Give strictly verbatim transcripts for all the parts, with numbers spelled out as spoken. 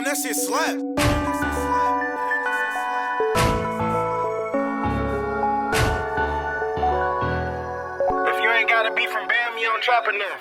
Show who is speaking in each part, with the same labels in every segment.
Speaker 1: that shit slap.
Speaker 2: If you ain't gotta be from Bam, you don't trap enough.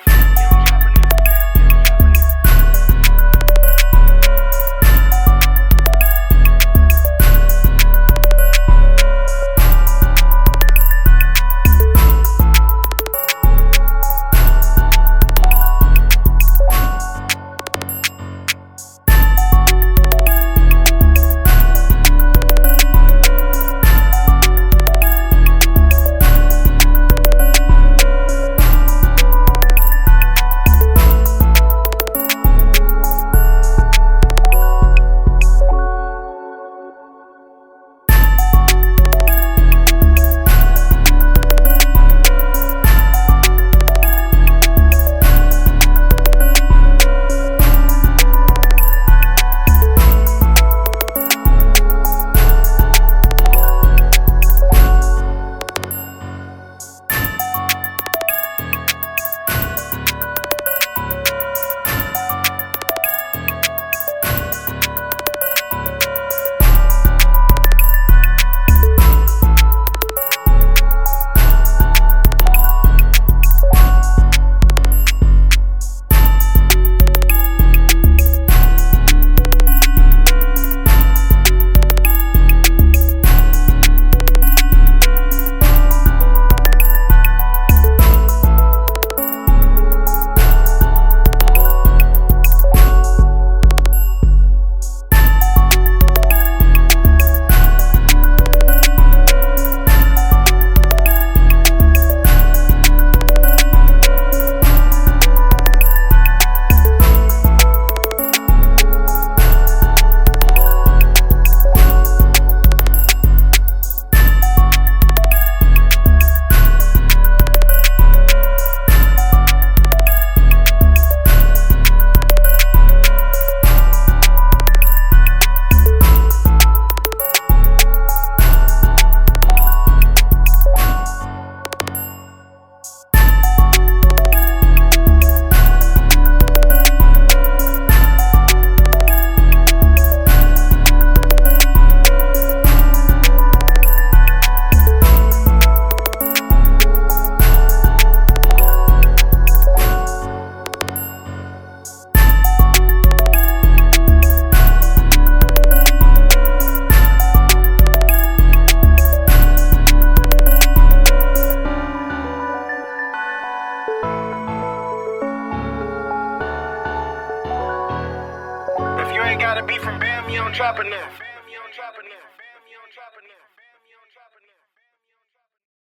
Speaker 2: If you ain't gotta be from Bam, you don't trap enough. Bam, you don't trap enough. Bam, you don't trap enough.